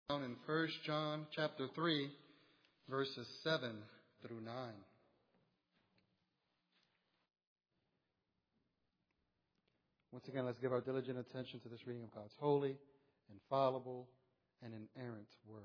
Down in 1 John chapter 3, verses 7 through 9. Once again, let's give our diligent attention to this reading of God's holy, infallible, and inerrant word.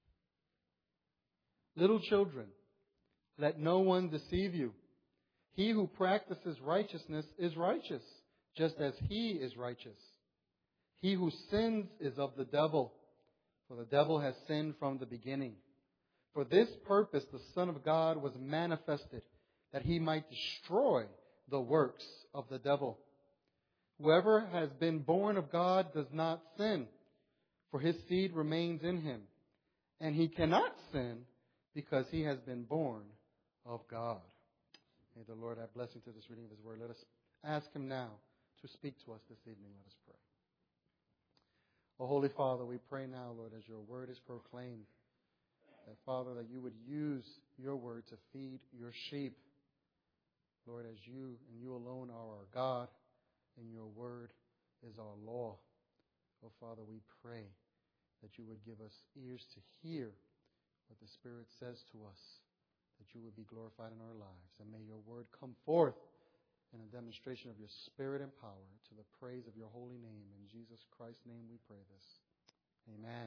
Little children, let no one deceive you. He who practices righteousness is righteous, just as he is righteous. He who sins is of the devil, for the devil has sinned from the beginning. For this purpose the Son of God was manifested, that he might destroy the works of the devil. Whoever has been born of God does not sin, for his seed remains in him. And he cannot sin because he has been born of God. May the Lord add blessing to this reading of His Word. Let us ask Him now to speak to us this evening. Let us pray. Oh, Holy Father, we pray now, Lord, as Your Word is proclaimed, that, Father, that You would use Your Word to feed Your sheep. Lord, as You and You alone are our God, and Your Word is our law. Oh, Father, we pray that You would give us ears to hear what the Spirit says to us, that You would be glorified in our lives. And may Your Word come forth in a demonstration of Your Spirit and power to the praise of Your holy name. In Jesus Christ's name we pray this. Amen.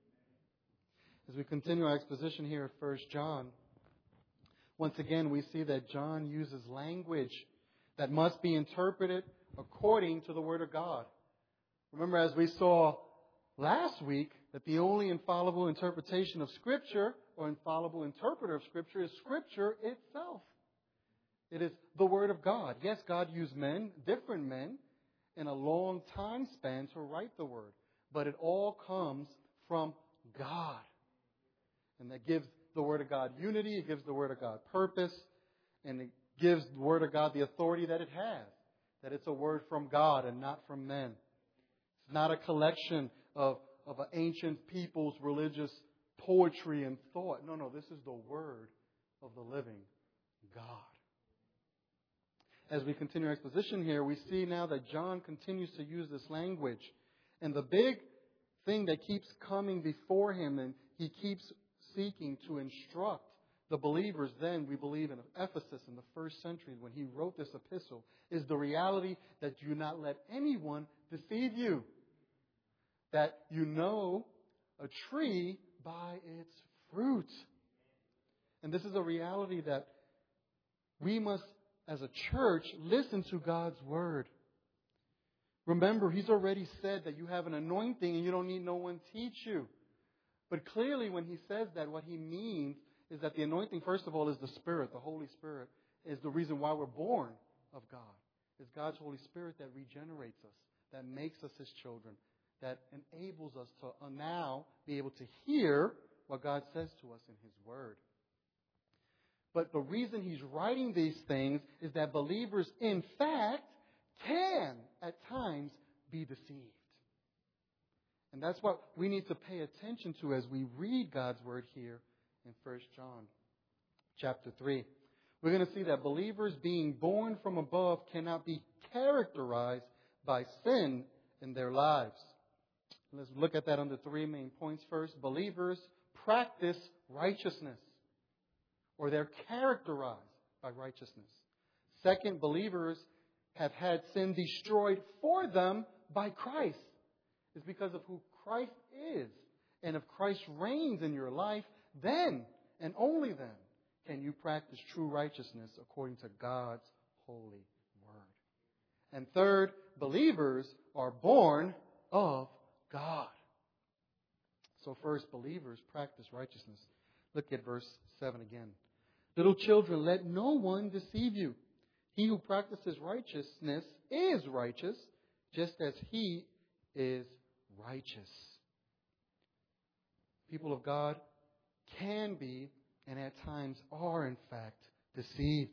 As we continue our exposition here at 1 John, once again we see that John uses language that must be interpreted according to the Word of God. Remember, as we saw last week, that the only infallible interpretation of Scripture, or infallible interpreter of Scripture, is Scripture itself. It is the Word of God. Yes, God used men, different men, in a long time span to write the Word. But it all comes from God. And that gives the Word of God unity, it gives the Word of God purpose, and it gives the Word of God the authority that it has. That it's a word from God and not from men. It's not a collection of an ancient people's religious poetry and thought. No, this is the Word of the living God. As we continue our exposition here, we see now that John continues to use this language. And the big thing that keeps coming before him, and he keeps seeking to instruct the believers then, we believe, in Ephesus in the first century when he wrote this epistle, is the reality that do not let anyone deceive you. That you know a tree by its fruit. And this is a reality that we must, as a church, listen to God's Word. Remember, He's already said that you have an anointing and you don't need no one teach you. But clearly when He says that, what He means is that the anointing, first of all, is the Spirit. The Holy Spirit is the reason why we're born of God. It's God's Holy Spirit that regenerates us, that makes us His children, that enables us to now be able to hear what God says to us in His Word. But the reason He's writing these things is that believers, in fact, can at times be deceived. And that's what we need to pay attention to as we read God's Word here in 1 John chapter 3. We're going to see that believers being born from above cannot be characterized by sin in their lives. Let's look at that under three main points. First, believers practice righteousness, or they're characterized by righteousness. Second, believers have had sin destroyed for them by Christ. It's because of who Christ is. And if Christ reigns in your life, then, and only then, can you practice true righteousness according to God's holy Word. And third, believers are born of God. So first, believers practice righteousness. Look at verse 7 again. Little children, let no one deceive you. He who practices righteousness is righteous, just as he is righteous. People of God can be, and at times are, in fact, deceived.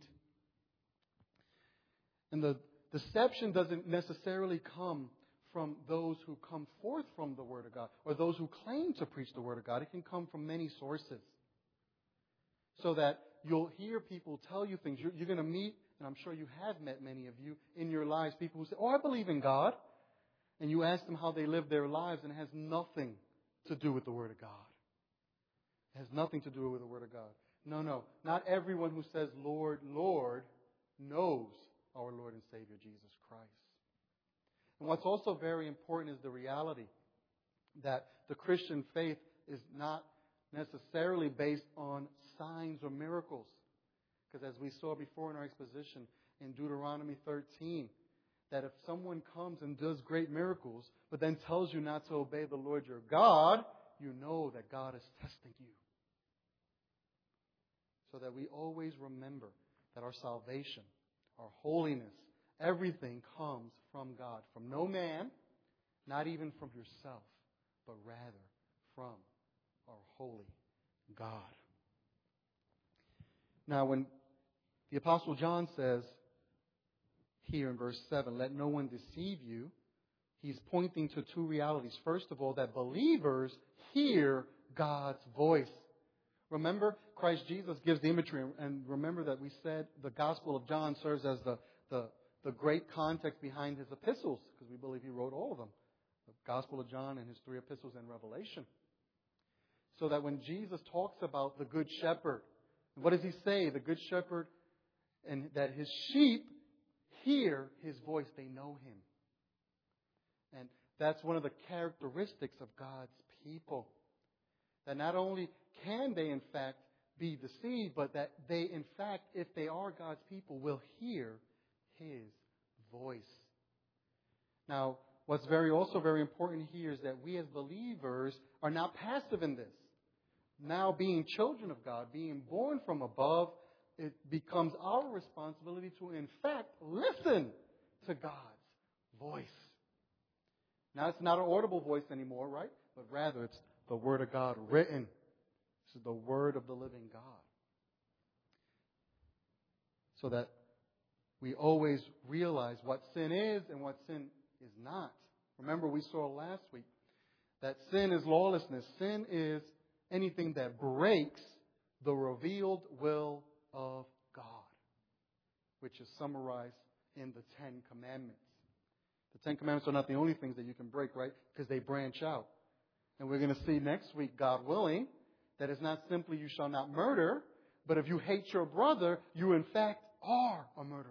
And the deception doesn't necessarily come from those who come forth from the Word of God, or those who claim to preach the Word of God. It can come from many sources. So that you'll hear people tell you things. You're going to meet, and I'm sure you have met many of you in your lives, people who say, "Oh, I believe in God." And you ask them how they live their lives, and it has nothing to do with the Word of God. It has nothing to do with the Word of God. No. Not everyone who says, Lord, Lord, knows our Lord and Savior Jesus Christ. And what's also very important is the reality that the Christian faith is not necessarily based on signs or miracles. Because as we saw before in our exposition in Deuteronomy 13, that if someone comes and does great miracles, but then tells you not to obey the Lord your God, you know that God is testing you. So that we always remember that our salvation, our holiness, everything comes from God. From no man, not even from yourself, but rather from our holy God. Now, when the Apostle John says here in verse 7, let no one deceive you, he's pointing to two realities. First of all, that believers hear God's voice. Remember, Christ Jesus gives the imagery, and remember that we said the Gospel of John serves as the great context behind his epistles, because we believe he wrote all of them. The Gospel of John and his 3 epistles and Revelation. So that when Jesus talks about the Good Shepherd, what does he say? The Good Shepherd, and that his sheep hear his voice. They know him. And that's one of the characteristics of God's people. That not only can they, in fact, be deceived, but that they, in fact, if they are God's people, will hear his voice. Now, what's also very important here is that we as believers are not passive in this. Now, being children of God, being born from above, it becomes our responsibility to, in fact, listen to God's voice. Now, it's not an audible voice anymore, right? But rather, it's the Word of God written. This is the Word of the living God. So that we always realize what sin is and what sin is not. Remember, we saw last week that sin is lawlessness. Sin is anything that breaks the revealed will of God, which is summarized in the Ten Commandments. The Ten Commandments are not the only things that you can break, right? Because they branch out. And we're going to see next week, God willing, that it's not simply you shall not murder, but if you hate your brother, you in fact are a murderer.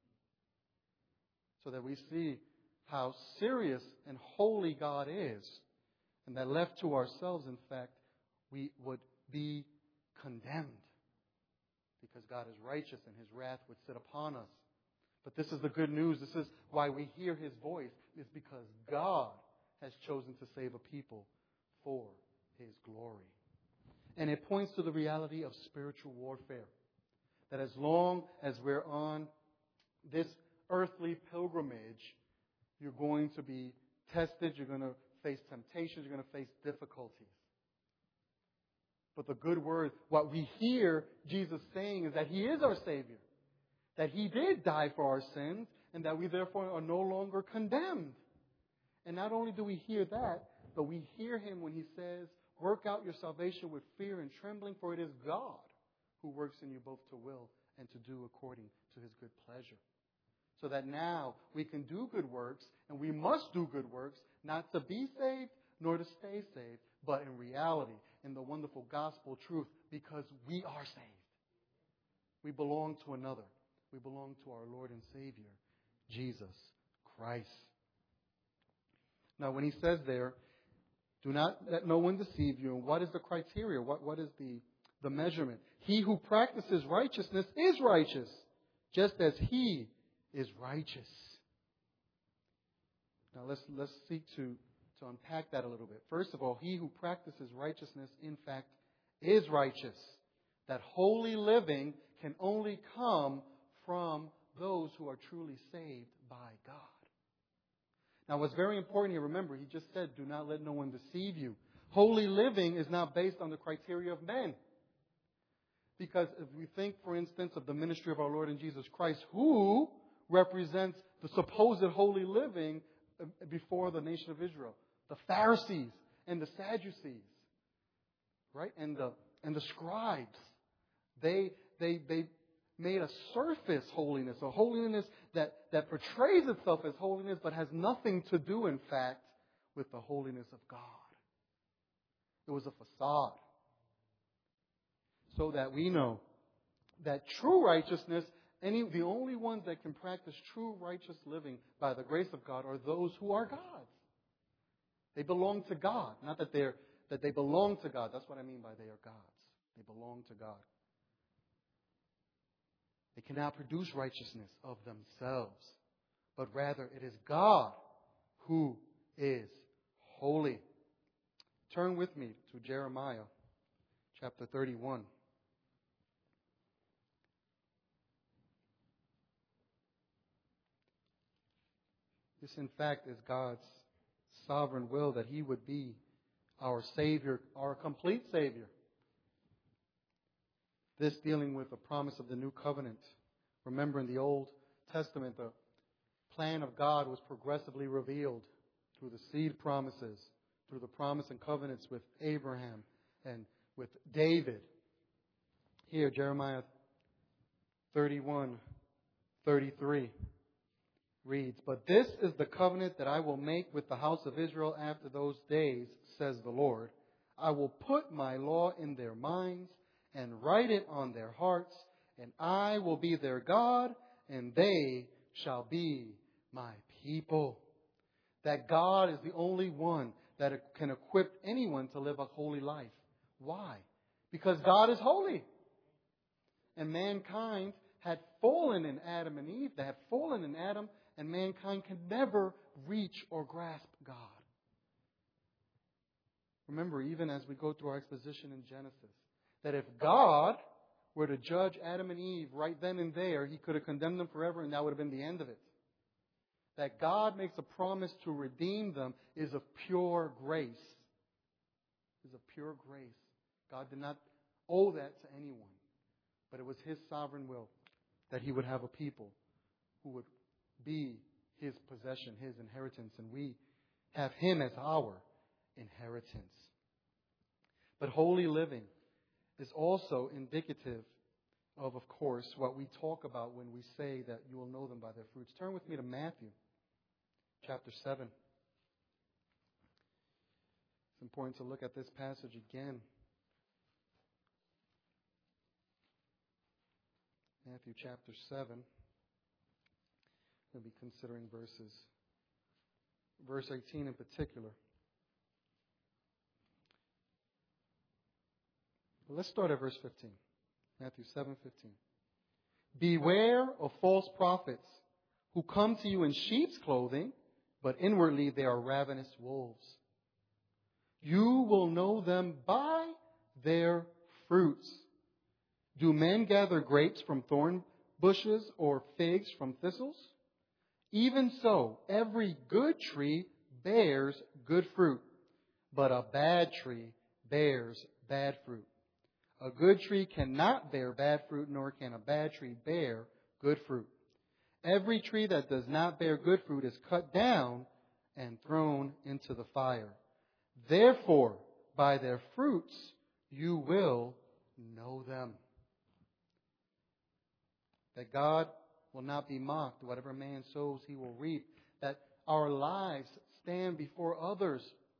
So that we see how serious and holy God is, and that left to ourselves, in fact, we would be condemned because God is righteous and his wrath would sit upon us. But this is the good news. This is why we hear his voice. It's because God has chosen to save a people for his glory. And it points to the reality of spiritual warfare. That as long as we're on this earthly pilgrimage, you're going to be tested, you're going to face temptations, you're going to face difficulties. But the good word, what we hear Jesus saying is that he is our Savior. That he did die for our sins, and that we therefore are no longer condemned. And not only do we hear that, but we hear him when he says, work out your salvation with fear and trembling, for it is God who works in you both to will and to do according to his good pleasure. So that now we can do good works, and we must do good works, not to be saved, nor to stay saved, but in reality, in the wonderful gospel truth, because we are saved. We belong to another. We belong to our Lord and Savior, Jesus Christ. Now, when he says there, do not let no one deceive you, and what is the criteria? What is the measurement? He who practices righteousness is righteous, just as he is righteous. Now, let's seek to unpack that a little bit. First of all, he who practices righteousness, in fact, is righteous. That holy living can only come from those who are truly saved by God. Now, what's very important here, remember, he just said, do not let no one deceive you. Holy living is not based on the criteria of men. Because if we think, for instance, of the ministry of our Lord and Jesus Christ, who represents the supposed holy living before the nation of Israel? The Pharisees and the Sadducees, right? And the scribes. They made a surface holiness, a holiness that portrays itself as holiness, but has nothing to do, in fact, with the holiness of God. It was a facade. So that we know that true righteousness, the only ones that can practice true righteous living by the grace of God are those who are God's. They belong to God. Not that they belong to God. That's what I mean by they are God's. They belong to God. They cannot produce righteousness of themselves, but rather it is God who is holy. Turn with me to Jeremiah chapter 31. This, in fact, is God's sovereign will that He would be our Savior, our complete Savior. This dealing with the promise of the new covenant. Remember, in the Old Testament, the plan of God was progressively revealed through the seed promises, through the promise and covenants with Abraham and with David. Here, Jeremiah 31:33 reads, "But this is the covenant that I will make with the house of Israel after those days, says the Lord. I will put my law in their minds and write it on their hearts, and I will be their God, and they shall be my people." That God is the only one that can equip anyone to live a holy life. Why? Because God is holy. And mankind had fallen in Adam and Eve. They had fallen in Adam, and mankind can never reach or grasp God. Remember, even as we go through our exposition in Genesis, that if God were to judge Adam and Eve right then and there, He could have condemned them forever, and that would have been the end of it. That God makes a promise to redeem them is of pure grace. Is of pure grace. God did not owe that to anyone. But it was His sovereign will that He would have a people who would be His possession, His inheritance, and we have Him as our inheritance. But holy living is also indicative of course, what we talk about when we say that you will know them by their fruits. Turn with me to Matthew chapter 7. It's important to look at this passage again. Matthew chapter 7. We'll be considering verse 18 in particular. Well, let's start at verse 15. Matthew 7:15. "Beware of false prophets who come to you in sheep's clothing, but inwardly they are ravenous wolves. You will know them by their fruits. Do men gather grapes from thorn bushes or figs from thistles? Even so, every good tree bears good fruit, but a bad tree bears bad fruit. A good tree cannot bear bad fruit, nor can a bad tree bear good fruit. Every tree that does not bear good fruit is cut down and thrown into the fire. Therefore, by their fruits you will know them." That God will not be mocked. Whatever man sows, he will reap. That our lives stand before others.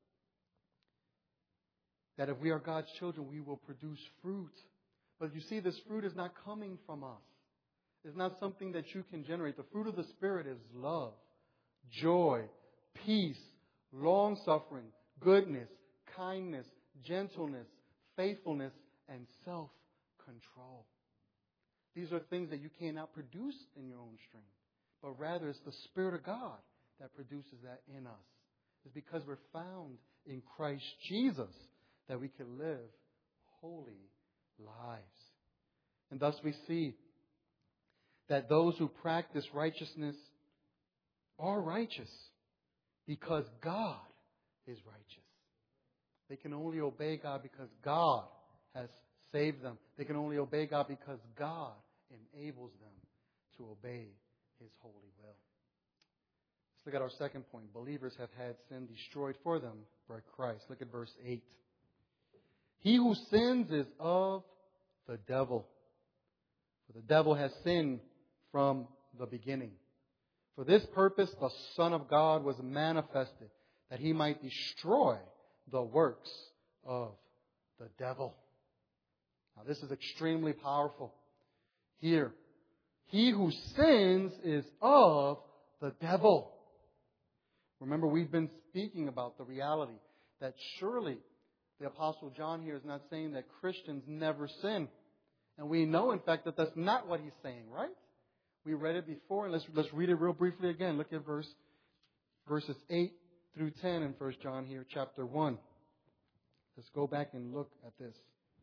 That if we are God's children, we will produce fruit. But you see, this fruit is not coming from us. It's not something that you can generate. The fruit of the Spirit is love, joy, peace, long-suffering, goodness, kindness, gentleness, faithfulness, and self-control. These are things that you cannot produce in your own strength. But rather, it's the Spirit of God that produces that in us. It's because we're found in Christ Jesus that we can live holy lives. And thus we see that those who practice righteousness are righteous because God is righteous. They can only obey God because God has saved them. They can only obey God because God enables them to obey His holy will. Let's look at our second point. Believers have had sin destroyed for them by Christ. Look at verse 8. "He who sins is of the devil. For the devil has sinned from the beginning. For this purpose the Son of God was manifested, that He might destroy the works of the devil. Now this is extremely powerful. Here, he who sins is of the devil. Remember, we've been speaking about the reality that surely the Apostle John here is not saying that Christians never sin. And we know, in fact, that that's not what he's saying, right? We read it before, and let's read it real briefly again. Look at verses 8 through 10 in 1 John here, chapter 1. Let's go back and look at this.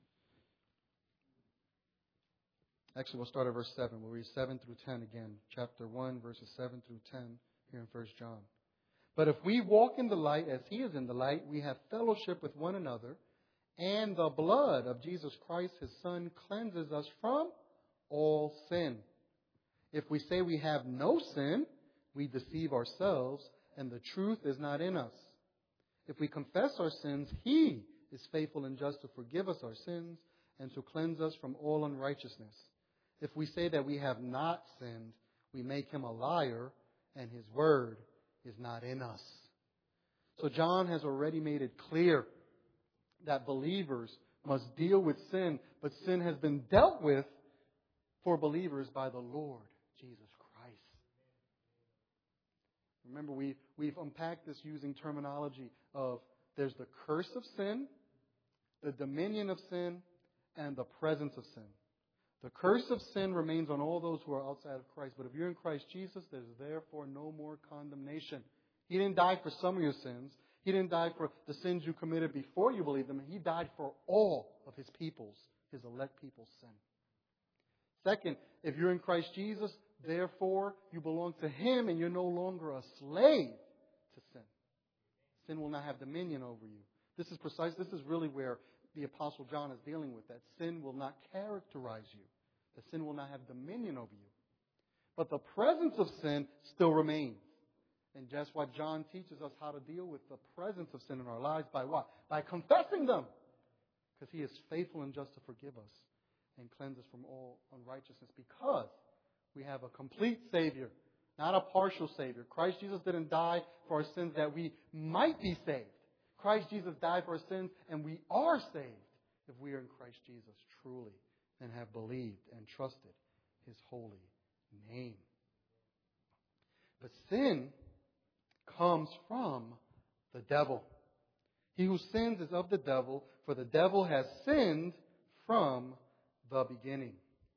Actually, we'll start at verse 7. We'll read 7 through 10 again. Chapter 1, verses 7 through 10 here in 1 John. But if we walk in the light as He is in the light, we have fellowship with one another, and the blood of Jesus Christ, His Son, cleanses us from all sin. If we say we have no sin, we deceive ourselves, and the truth is not in us. If we confess our sins, He is faithful and just to forgive us our sins and to cleanse us from all unrighteousness. If we say that we have not sinned, we make Him a liar, and His word is not in us. So John has already made it clear that believers must deal with sin, but sin has been dealt with for believers by the Lord Jesus Christ. Remember, we've unpacked this using terminology of there's the curse of sin, the dominion of sin, and the presence of sin. The curse of sin remains on all those who are outside of Christ. But if you're in Christ Jesus, there's therefore no more condemnation. He didn't die for some of your sins. He didn't die for the sins you committed before you believed Him. He died for all of His people's, His elect people's sin. Second, if you're in Christ Jesus, therefore you belong to Him and you're no longer a slave to sin. Sin will not have dominion over you. This is really where the Apostle John is dealing with, that sin will not characterize you. That sin will not have dominion over you. But the presence of sin still remains. And just what John teaches us how to deal with the presence of sin in our lives. By what? By confessing them. Because He is faithful and just to forgive us and cleanse us from all unrighteousness. Because we have a complete Savior, not a partial Savior. Christ Jesus didn't die for our sins that we might be saved. Christ Jesus died for our sins, and we are saved if we are in Christ Jesus truly and have believed and trusted His holy name. But sin comes from the devil. He who sins is of the devil, for the devil has sinned from the beginning.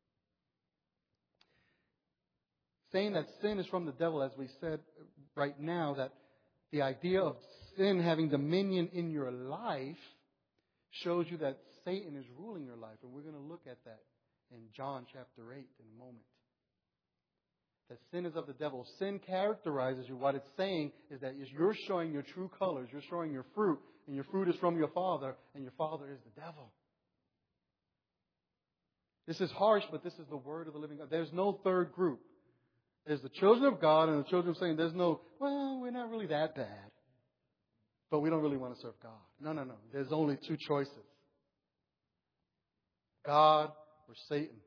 Saying that sin is from the devil, as we said right now, that the idea of sin having dominion in your life shows you that Satan is ruling your life. And we're going to look at that in John chapter 8 in a moment. That sin is of the devil. Sin characterizes you. What it's saying is that you're showing your true colors. You're showing your fruit. And your fruit is from your father. And your father is the devil. This is harsh, but this is the word of the living God. There's no third group. There's the children of God and the children of Satan. There's no, well, we're not really that bad. But we don't really want to serve God. No. There's only two choices. God or Satan.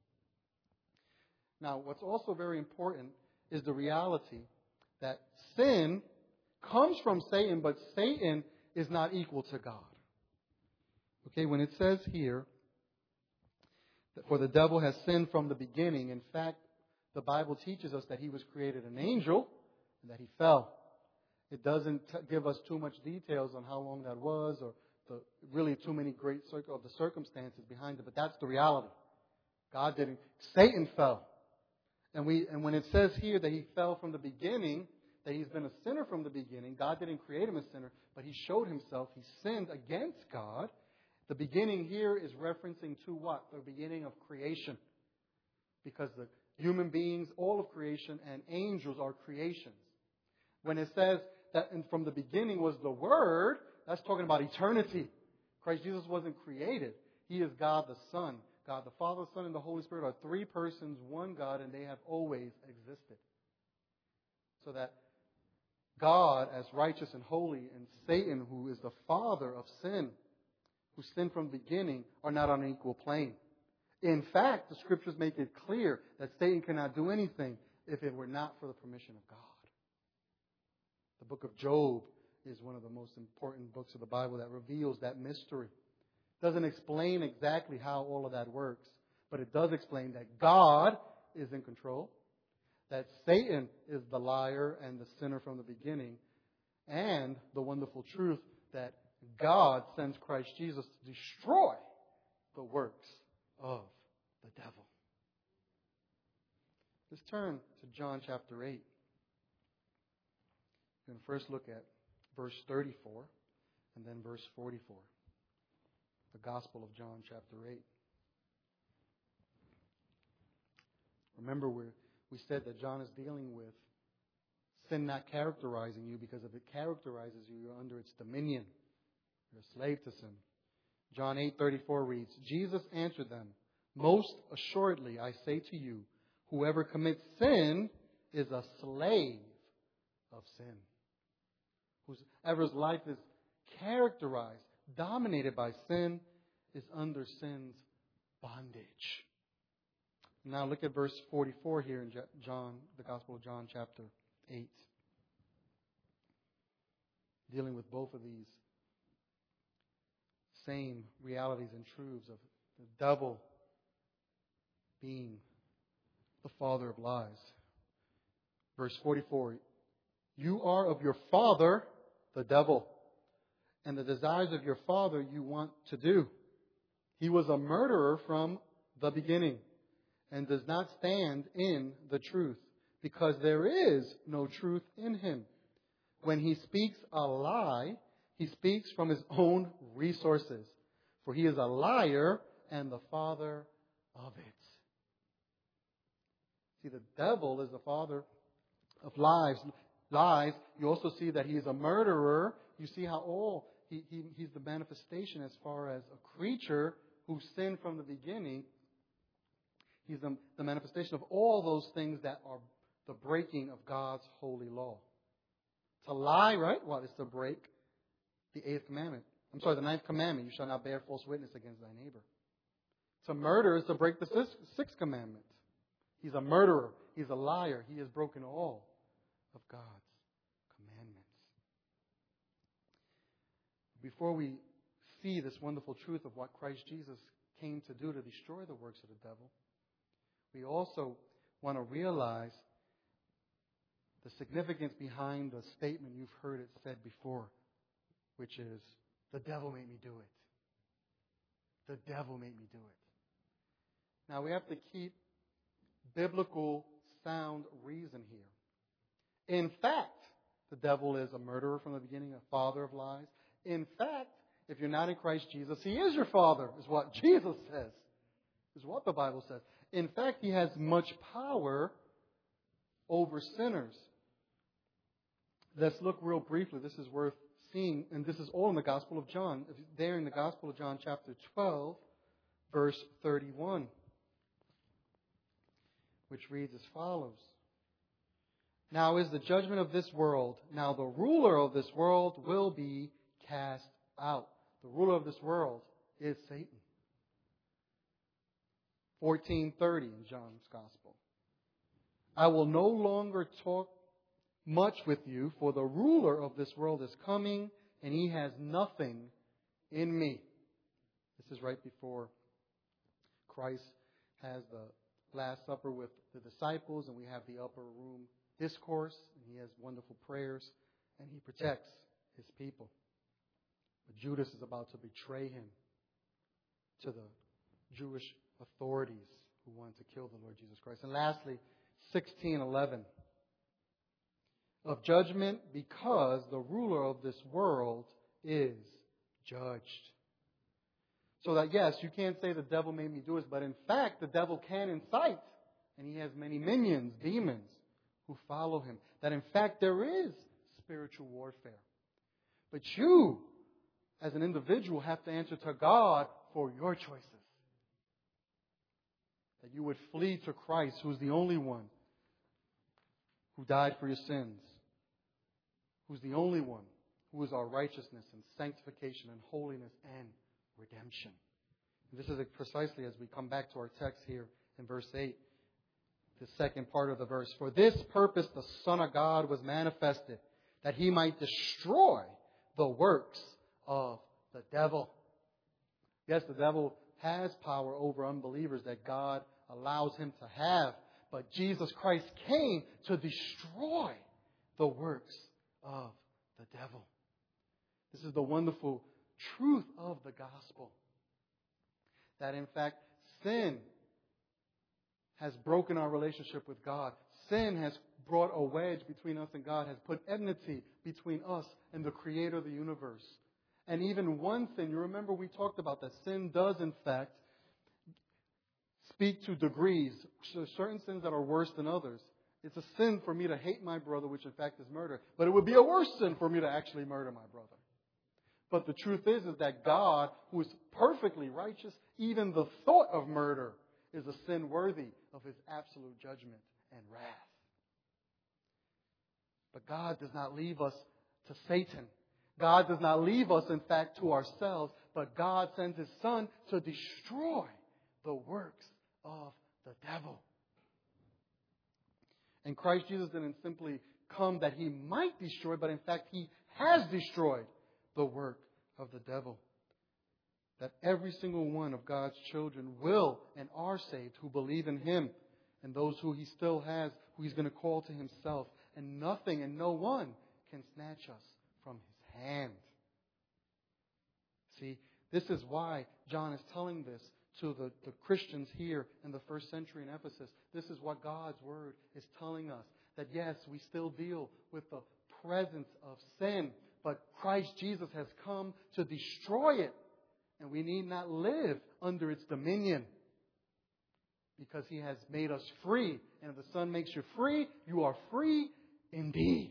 Now, what's also very important is the reality that sin comes from Satan, but Satan is not equal to God. Okay, when it says here, that for the devil has sinned from the beginning, in fact, the Bible teaches us that he was created an angel and that he fell. It doesn't give us too much details on how long that was or really too many great of the circumstances behind it, but that's the reality. God didn't. Satan fell. And when it says here that he fell from the beginning, that he's been a sinner from the beginning, God didn't create him a sinner, but he showed himself. He sinned against God. The beginning here is referencing to what? The beginning of creation. Because the human beings, all of creation, and angels are creations. When it says that from the beginning was the Word, that's talking about eternity. Christ Jesus wasn't created. He is God the Son. God the Father, Son, and the Holy Spirit are three persons, one God, and they have always existed. So that God, as righteous and holy, and Satan, who is the father of sin, who sinned from the beginning, are not on an equal plane. In fact, the Scriptures make it clear that Satan cannot do anything if it were not for the permission of God. The book of Job is one of the most important books of the Bible that reveals that mystery. It doesn't explain exactly how all of that works, but it does explain that God is in control, that Satan is the liar and the sinner from the beginning, and the wonderful truth that God sends Christ Jesus to destroy the works of the devil. Let's turn to John chapter 8. We're going to first look at verse 34 and then verse 44. The Gospel of John chapter 8. Remember, we said that John is dealing with sin not characterizing you, because if it characterizes you, you're under its dominion. You're a slave to sin. John 8:34 reads, Jesus answered them, most assuredly I say to you, whoever commits sin is a slave of sin. Whoever's life is characterized, dominated by sin, is under sin's bondage. Now look at verse 44 here in John, the Gospel of John, chapter 8. Dealing with both of these same realities and truths of the devil being the father of lies. Verse 44, you are of your father, the devil, and the desires of your father you want to do. He was a murderer from the beginning and does not stand in the truth, because there is no truth in him. When he speaks a lie, he speaks from his own resources, for he is a liar and the father of it. See, the devil is the father of lies. You also see that he is a murderer. You see how he's the manifestation as far as a creature who sinned from the beginning. He's the manifestation of all those things that are the breaking of God's holy law. To lie, right? Well, it's to break the the ninth commandment. You shall not bear false witness against thy neighbor. To murder is to break the sixth commandment. He's a murderer. He's a liar. He has broken all of God's commandments. Before we see this wonderful truth of what Christ Jesus came to do to destroy the works of the devil, we also want to realize the significance behind the statement you've heard it said before, which is, the devil made me do it. The devil made me do it. Now we have to keep biblical sound reason here. In fact, the devil is a murderer from the beginning, a father of lies. In fact, if you're not in Christ Jesus, he is your father, is what Jesus says, is what the Bible says. In fact, he has much power over sinners. Let's look real briefly. This is worth seeing, and this is all in the Gospel of John. There in the Gospel of John, chapter 12, verse 31, which reads as follows. Now is the judgment of this world. Now the ruler of this world will be cast out. The ruler of this world is Satan. 14:30 in John's Gospel. I will no longer talk much with you, for the ruler of this world is coming, and he has nothing in me. This is right before Christ has the Last Supper with the disciples, and we have the upper room discourse, and he has wonderful prayers, and he protects his people. But Judas is about to betray him to the Jewish authorities who want to kill the Lord Jesus Christ. And lastly, 16:11. Of judgment, because the ruler of this world is judged. So that, yes, you can't say the devil made me do this, but in fact, the devil can incite. And he has many minions, demons, who follow him. That in fact, there is spiritual warfare. But you, as an individual, have to answer to God for your choices. That you would flee to Christ, who is the only one who died for your sins, who's the only one who is our righteousness and sanctification and holiness and redemption. And this is precisely as we come back to our text here in verse 8, the second part of the verse. For this purpose the Son of God was manifested, that he might destroy the works of the devil. Yes, the devil has power over unbelievers that God allows him to have. But Jesus Christ came to destroy the works of the devil. This is the wonderful truth of the gospel. That in fact, sin has broken our relationship with God. Sin has brought a wedge between us and God, has put enmity between us and the Creator of the universe. And even one sin, you remember we talked about that sin does in fact speak to degrees. So certain sins that are worse than others. It's a sin for me to hate my brother, which in fact is murder. But it would be a worse sin for me to actually murder my brother. But the truth is that God, who is perfectly righteous, even the thought of murder is a sin worthy of His absolute judgment and wrath. But God does not leave us to Satan. God does not leave us, in fact, to ourselves. But God sends His Son to destroy the works of the devil. And Christ Jesus didn't simply come that He might destroy, but in fact He has destroyed the work of the devil. That every single one of God's children will and are saved who believe in Him, and those who He still has, who He's going to call to Himself. And nothing and no one can snatch us from His hand. See, this is why John is telling this to the Christians here in the first century in Ephesus. This is what God's Word is telling us. That yes, we still deal with the presence of sin, but Christ Jesus has come to destroy it. And we need not live under its dominion. Because He has made us free. And if the Son makes you free, you are free indeed.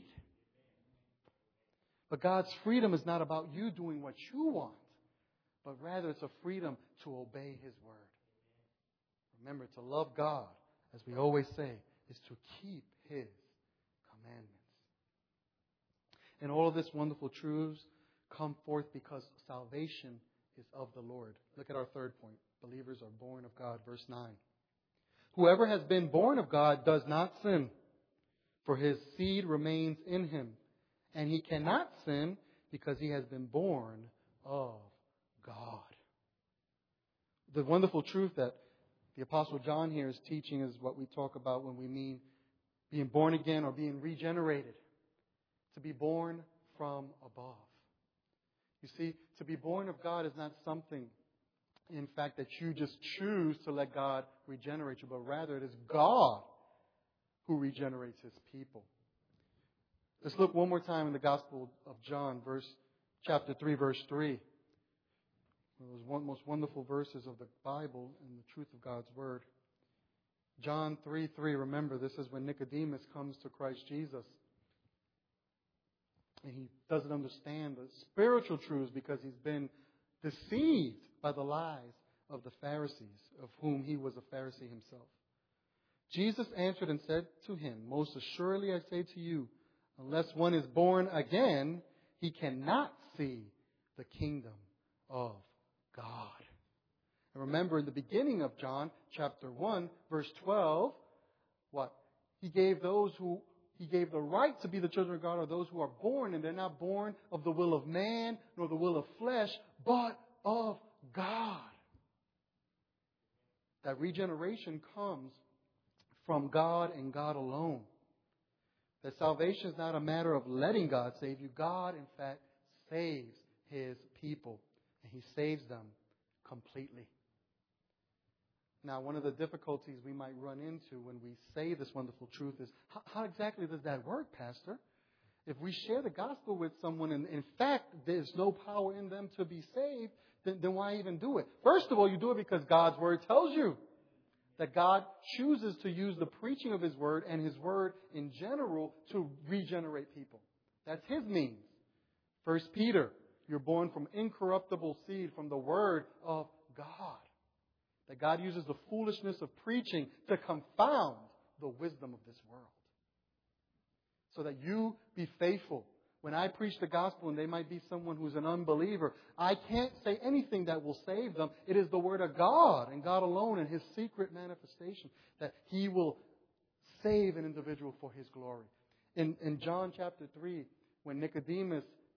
But God's freedom is not about you doing what you want. But rather it's a freedom to obey His Word. Remember, to love God, as we always say, is to keep His commandments. And all of this wonderful truths come forth because salvation is of the Lord. Look at our third point. Believers are born of God. Verse 9. Whoever has been born of God does not sin, for his seed remains in him. And he cannot sin because he has been born of God. The wonderful truth that the Apostle John here is teaching is what we talk about when we mean being born again or being regenerated. To be born from above. You see, to be born of God is not something, in fact, that you just choose to let God regenerate you, but rather it is God who regenerates His people. Let's look one more time in the Gospel of John, chapter 3, verse 3. One of those most wonderful verses of the Bible and the truth of God's Word. John 3:3. Remember, this is when Nicodemus comes to Christ Jesus. And he doesn't understand the spiritual truths because he's been deceived by the lies of the Pharisees, of whom he was a Pharisee himself. Jesus answered and said to him, "Most assuredly I say to you, unless one is born again, he cannot see the kingdom of God." And remember, in the beginning of John, chapter 1, verse 12, what? He gave the right to be the children of God are those who are born, and they're not born of the will of man, nor the will of flesh, but of God. That regeneration comes from God and God alone. That salvation is not a matter of letting God save you. God, in fact, saves His people, and He saves them completely. Now, one of the difficulties we might run into when we say this wonderful truth is, how exactly does that work, Pastor? If we share the gospel with someone and in fact there's no power in them to be saved, then why even do it? First of all, you do it because God's Word tells you that God chooses to use the preaching of His Word and His Word in general to regenerate people. That's His means. 1 Peter, you're born from incorruptible seed, from the Word of God. That God uses the foolishness of preaching to confound the wisdom of this world. So that you be faithful. When I preach the gospel and they might be someone who's an unbeliever, I can't say anything that will save them. It is the Word of God and God alone and His secret manifestation that He will save an individual for His glory. In John chapter 3, when Nicodemus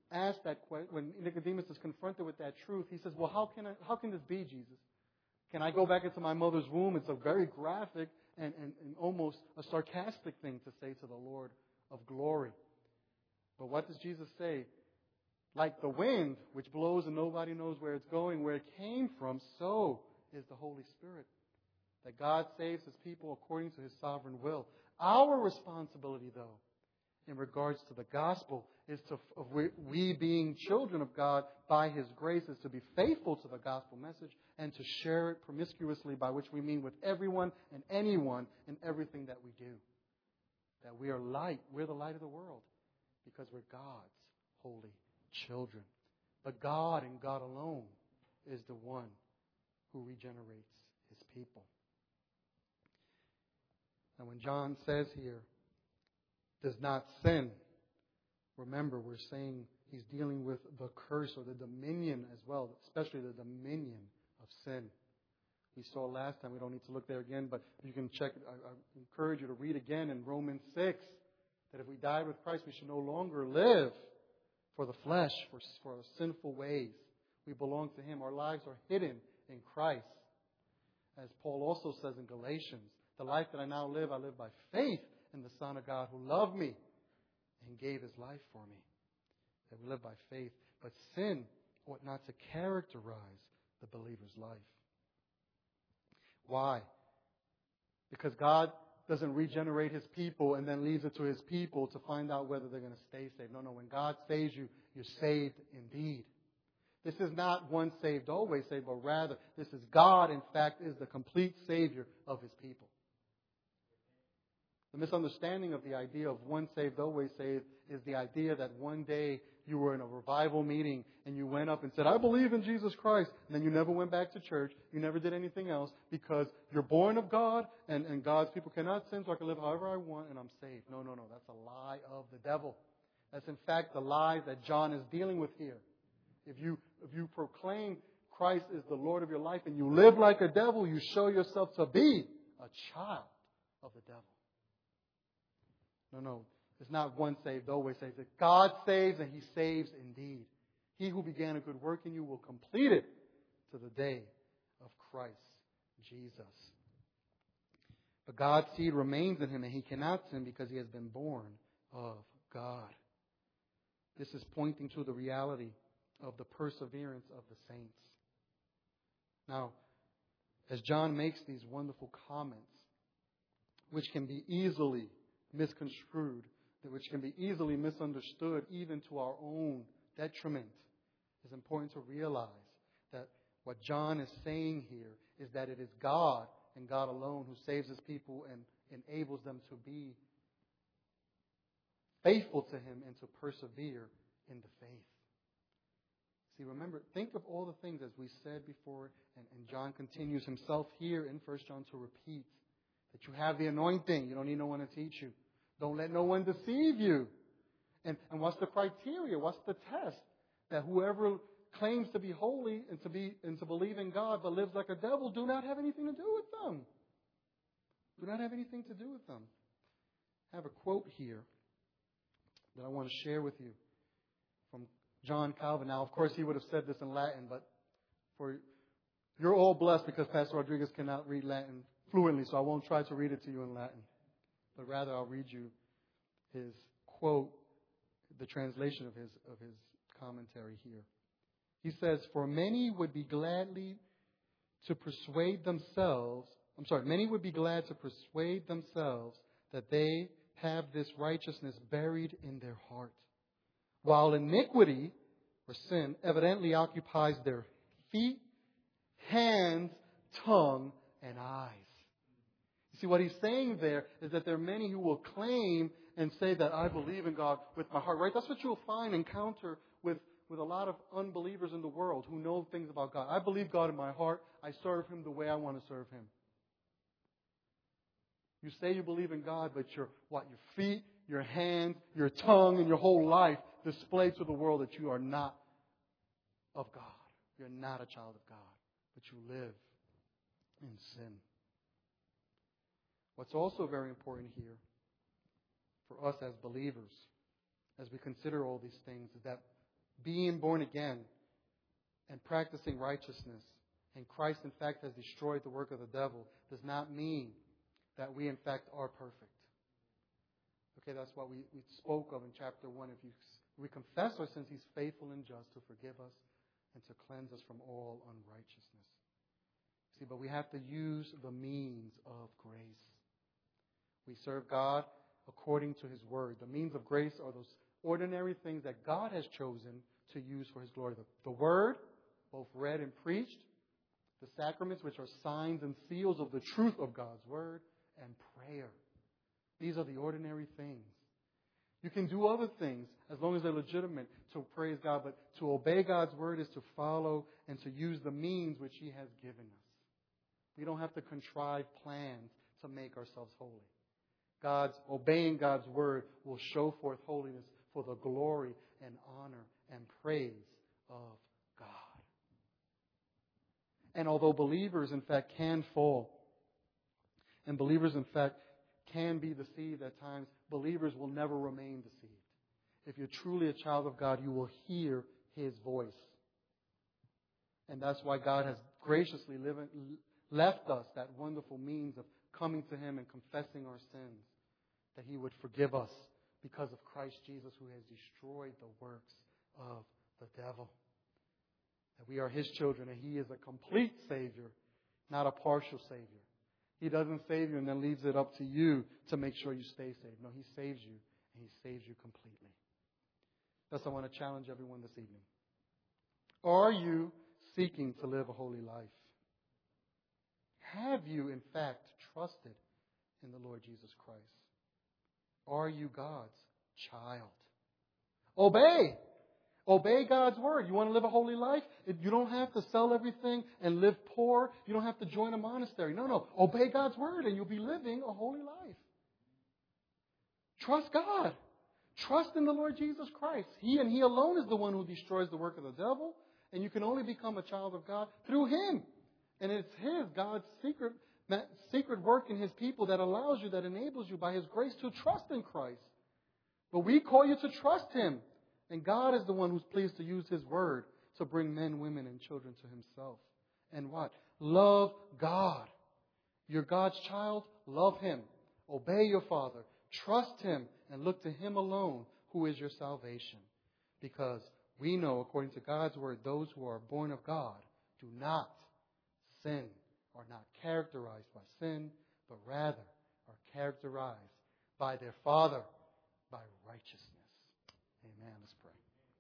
asked that question, when Nicodemus is confronted with that truth, he says, well, how can this be, Jesus? Can I go back into my mother's womb? It's a very graphic and almost a sarcastic thing to say to the Lord of glory. But what does Jesus say? Like the wind, which blows and nobody knows where it's going, where it came from, so is the Holy Spirit. That God saves His people according to His sovereign will. Our responsibility, though, in regards to the gospel, is we being children of God by His grace, is to be faithful to the gospel message and to share it promiscuously, by which we mean with everyone and anyone in everything that we do. That we are light. We're the light of the world because we're God's holy children. But God and God alone is the one who regenerates His people. And when John says here, does not sin, remember, we're saying he's dealing with the curse or the dominion as well, especially the dominion of sin. We saw last time, we don't need to look there again, but you can check, I encourage you to read again in Romans 6, that if we died with Christ, we should no longer live for the flesh, for our sinful ways. We belong to Him. Our lives are hidden in Christ. As Paul also says in Galatians, the life that I now live, I live by faith in the Son of God who loved me and gave His life for me. That we live by faith. But sin ought not to characterize the believer's life. Why? Because God doesn't regenerate His people and then leaves it to His people to find out whether they're going to stay saved. No, when God saves you, you're saved indeed. This is not once saved, always saved, but rather this is God, in fact, is the complete Savior of His people. The misunderstanding of the idea of once saved, always saved is the idea that one day you were in a revival meeting and you went up and said, I believe in Jesus Christ. And then you never went back to church. You never did anything else because you're born of God and God's people cannot sin, so I can live however I want and I'm saved. No. That's a lie of the devil. That's in fact the lie that John is dealing with here. If you proclaim Christ is the Lord of your life and you live like a devil, you show yourself to be a child of the devil. No. It's not once saved, always saved. God saves and He saves indeed. He who began a good work in you will complete it to the day of Christ Jesus. But God's seed remains in him and he cannot sin because he has been born of God. This is pointing to the reality of the perseverance of the saints. Now, as John makes these wonderful comments, which can be easily misconstrued, which can be easily misunderstood even to our own detriment, it's important to realize that what John is saying here is that it is God and God alone who saves His people and enables them to be faithful to Him and to persevere in the faith. See, remember, think of all the things as we said before, and John continues himself here in 1 John to repeat that you have the anointing. You don't need no one to teach you. Don't let no one deceive you. And what's the criteria? What's the test? That whoever claims to be holy and to believe in God but lives like a devil do not have anything to do with them. Do not have anything to do with them. I have a quote here that I want to share with you from John Calvin. Now, of course, he would have said this in Latin, but you're all blessed because Pastor Rodriguez cannot read Latin fluently, so I won't try to read it to you in Latin. But rather, I'll read you his quote, the translation of his commentary here. He says, many would be glad to persuade themselves that they have this righteousness buried in their heart, while iniquity or sin evidently occupies their feet, hands, tongue, and eyes. You see, what he's saying there is that there are many who will claim and say that I believe in God with my heart, right? That's what you'll encounter with a lot of unbelievers in the world who know things about God. I believe God in my heart. I serve Him the way I want to serve Him. You say you believe in God, but your feet, your hands, your tongue, and your whole life display to the world that you are not of God. You're not a child of God, but you live in sin. What's also very important here for us as believers, as we consider all these things, is that being born again and practicing righteousness, and Christ in fact has destroyed the work of the devil, does not mean that we in fact are perfect. Okay, that's what we spoke of in chapter 1. If we confess our sins, He's faithful and just to forgive us and to cleanse us from all unrighteousness. See, but we have to use the means of grace. We serve God according to His Word. The means of grace are those ordinary things that God has chosen to use for His glory. The Word, both read and preached. The sacraments, which are signs and seals of the truth of God's Word. And prayer. These are the ordinary things. You can do other things as long as they're legitimate to praise God. But to obey God's Word is to follow and to use the means which He has given us. We don't have to contrive plans to make ourselves holy. Obeying God's Word will show forth holiness for the glory and honor and praise of God. And although believers, in fact, can fall, and believers, in fact, can be deceived at times, believers will never remain deceived. If you're truly a child of God, you will hear His voice. And that's why God has graciously left us that wonderful means of coming to Him and confessing our sins, that He would forgive us because of Christ Jesus, who has destroyed the works of the devil. That we are His children and He is a complete Savior, not a partial Savior. He doesn't save you and then leaves it up to you to make sure you stay saved. No, He saves you, and He saves you completely. Thus, I want to challenge everyone this evening. Are you seeking to live a holy life? Have you, in fact, trusted in the Lord Jesus Christ? Are you God's child? Obey! Obey God's Word. You want to live a holy life? You don't have to sell everything and live poor. You don't have to join a monastery. No. Obey God's Word and you'll be living a holy life. Trust God. Trust in the Lord Jesus Christ. He and He alone is the one who destroys the work of the devil. And you can only become a child of God through Him. And it's God's secret work in His people that allows you, that enables you by His grace to trust in Christ. But we call you to trust Him. And God is the one who's pleased to use His Word to bring men, women, and children to Himself. And what? Love God. You're God's child. Love Him. Obey your Father. Trust Him and look to Him alone, who is your salvation. Because we know, according to God's Word, those who are born of God do not sin, are not characterized by sin, but rather are characterized by their Father, by righteousness. Amen. Let's pray.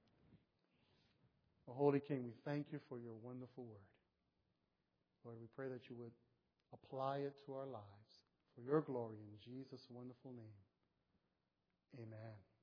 Oh, Holy King, we thank You for Your wonderful Word. Lord, we pray that You would apply it to our lives for Your glory in Jesus' wonderful name. Amen.